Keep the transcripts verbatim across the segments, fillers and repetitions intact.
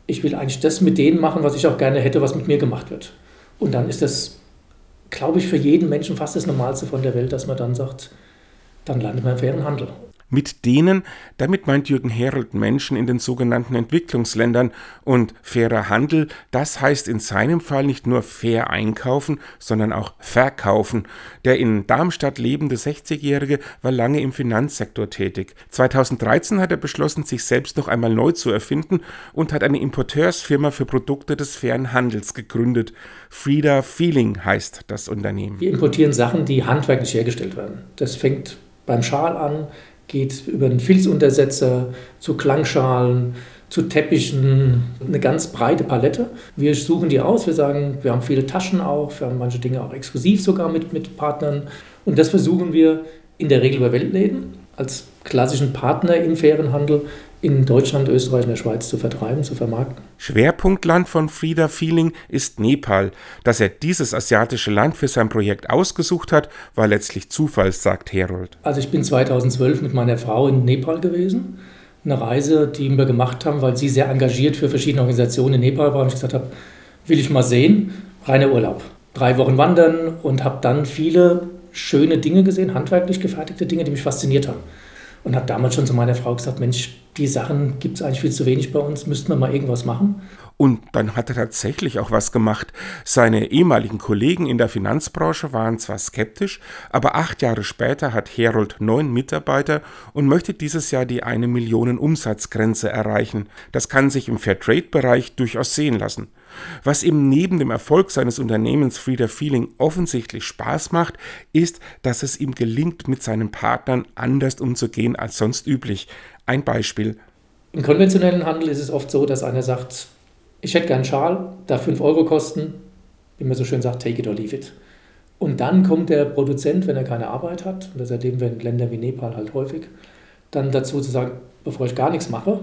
Ich will eigentlich das mit denen machen, was ich auch gerne hätte, was mit mir gemacht wird. Und dann ist das, glaube ich, für jeden Menschen fast das Normalste von der Welt, dass man dann sagt, dann landet man im fairen Handel. Mit denen, damit meint Jürgen Herold Menschen in den sogenannten Entwicklungsländern. Und fairer Handel, das heißt in seinem Fall nicht nur fair einkaufen, sondern auch verkaufen. Der in Darmstadt lebende sechzigjährige war lange im Finanzsektor tätig. zweitausenddreizehn hat er beschlossen, sich selbst noch einmal neu zu erfinden und hat eine Importeursfirma für Produkte des fairen Handels gegründet. Frida Feeling heißt das Unternehmen. Wir importieren Sachen, die handwerklich hergestellt werden. Das fängt beim Schal an, geht über einen Filzuntersetzer zu Klangschalen, zu Teppichen, eine ganz breite Palette. Wir suchen die aus, wir sagen, wir haben viele Taschen auch, wir haben manche Dinge auch exklusiv sogar mit, mit Partnern. Und das versuchen wir in der Regel über Weltläden als klassischen Partner im fairen Handel in Deutschland, Österreich und der Schweiz zu vertreiben, zu vermarkten. Schwerpunktland von Frida Feeling ist Nepal. Dass er dieses asiatische Land für sein Projekt ausgesucht hat, war letztlich Zufall, sagt Herold. Also ich bin zweitausendzwölf mit meiner Frau in Nepal gewesen. Eine Reise, die wir gemacht haben, weil sie sehr engagiert für verschiedene Organisationen in Nepal war. Und ich gesagt habe, will ich mal sehen, reiner Urlaub. Drei Wochen wandern und habe dann viele schöne Dinge gesehen, handwerklich gefertigte Dinge, die mich fasziniert haben. Und habe damals schon zu meiner Frau gesagt, Mensch, die Sachen gibt es eigentlich viel zu wenig bei uns, müssten wir mal irgendwas machen. Und dann hat er tatsächlich auch was gemacht. Seine ehemaligen Kollegen in der Finanzbranche waren zwar skeptisch, aber acht Jahre später hat Herold neun Mitarbeiter und möchte dieses Jahr die eine Million Umsatzgrenze erreichen. Das kann sich im Fairtrade-Bereich durchaus sehen lassen. Was ihm neben dem Erfolg seines Unternehmens Frida Feeling offensichtlich Spaß macht, ist, dass es ihm gelingt, mit seinen Partnern anders umzugehen als sonst üblich. Ein Beispiel. Im konventionellen Handel ist es oft so, dass einer sagt, ich hätte gern einen Schal, darf fünf Euro kosten, wie man so schön sagt, take it or leave it. Und dann kommt der Produzent, wenn er keine Arbeit hat, und das erleben wir in Ländern wie Nepal halt häufig, dann dazu zu sagen, bevor ich gar nichts mache,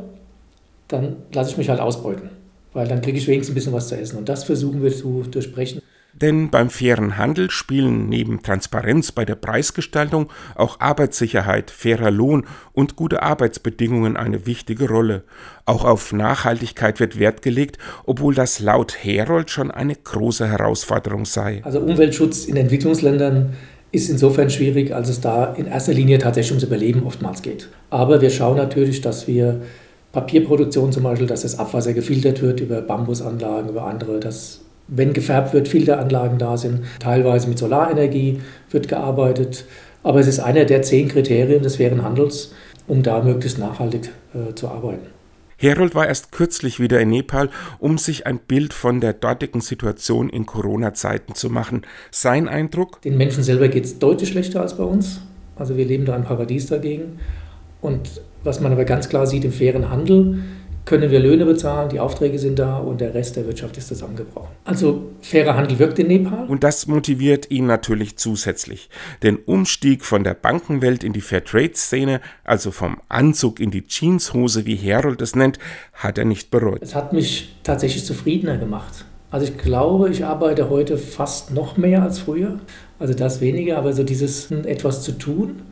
dann lasse ich mich halt ausbeuten. Weil dann kriege ich wenigstens ein bisschen was zu essen. Und das versuchen wir zu durchbrechen. Denn beim fairen Handel spielen neben Transparenz bei der Preisgestaltung auch Arbeitssicherheit, fairer Lohn und gute Arbeitsbedingungen eine wichtige Rolle. Auch auf Nachhaltigkeit wird Wert gelegt, obwohl das laut Herold schon eine große Herausforderung sei. Also Umweltschutz in Entwicklungsländern ist insofern schwierig, als es da in erster Linie tatsächlich ums Überleben oftmals geht. Aber wir schauen natürlich, dass wir Papierproduktion zum Beispiel, dass das Abwasser gefiltert wird über Bambusanlagen, über andere, dass, wenn gefärbt wird, Filteranlagen da sind. Teilweise mit Solarenergie wird gearbeitet. Aber es ist einer der zehn Kriterien des fairen Handels, um da möglichst nachhaltig äh, zu arbeiten. Herold war erst kürzlich wieder in Nepal, um sich ein Bild von der dortigen Situation in Corona-Zeiten zu machen. Sein Eindruck? Den Menschen selber geht es deutlich schlechter als bei uns. Also wir leben da ein Paradies dagegen. Und was man aber ganz klar sieht, im fairen Handel können wir Löhne bezahlen, die Aufträge sind da und der Rest der Wirtschaft ist zusammengebrochen. Also fairer Handel wirkt in Nepal. Und das motiviert ihn natürlich zusätzlich. Den Umstieg von der Bankenwelt in die Fairtrade-Szene, also vom Anzug in die Jeanshose, wie Herold es nennt, hat er nicht bereut. Es hat mich tatsächlich zufriedener gemacht. Also ich glaube, ich arbeite heute fast noch mehr als früher. Also das weniger, aber so dieses etwas zu tun,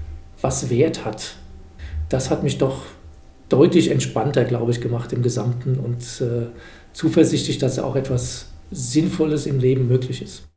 was Wert hat. Das hat mich doch deutlich entspannter, glaube ich, gemacht im Gesamten und äh, zuversichtlich, dass auch etwas Sinnvolles im Leben möglich ist.